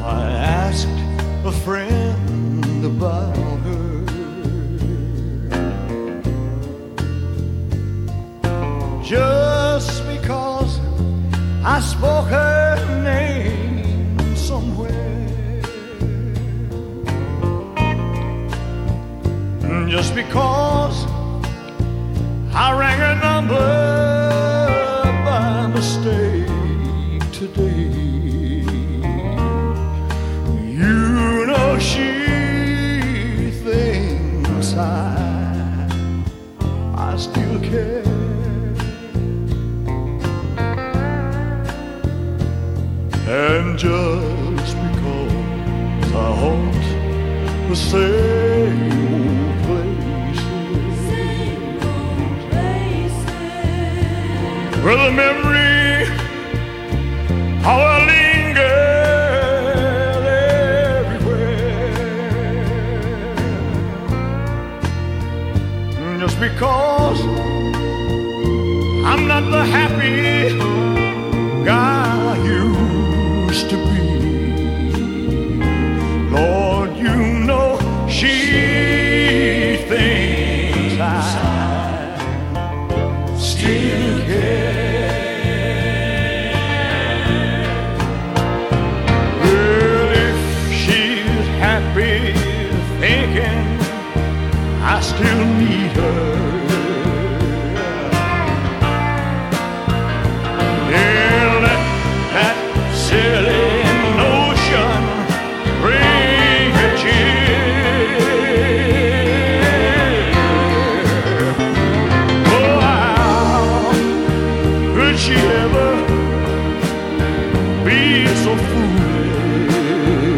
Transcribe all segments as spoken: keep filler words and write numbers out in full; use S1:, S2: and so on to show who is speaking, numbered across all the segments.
S1: I asked a friend about her. Just because I spoke her name somewhere, just because I rang her number by mistake today, you know she thinks I, I still care. And just because I haunt the same old places,
S2: same old places,
S1: where the memory how I linger everywhere, just because I'm not the happy guy you to be. Lord, you know she thinks I still care. Well, if she's happy thinking I still need her, yeah, let that silly notion bring a cheer. Oh, how could she ever be so foolish?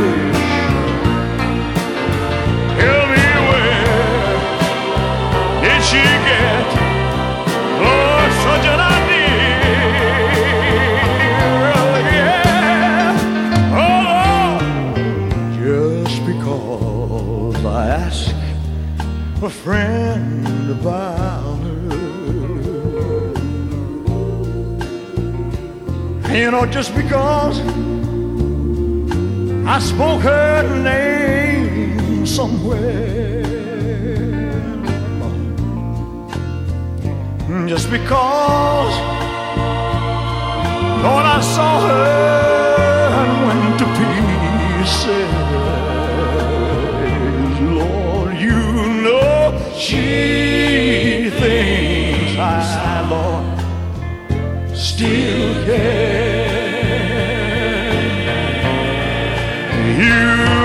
S1: Tell me, where did she get oh, such an idea? I ask a friend about her. You know, just because I spoke her name somewhere, just because Lord, I saw her and went to pieces. She thinks I, Lord, still care. You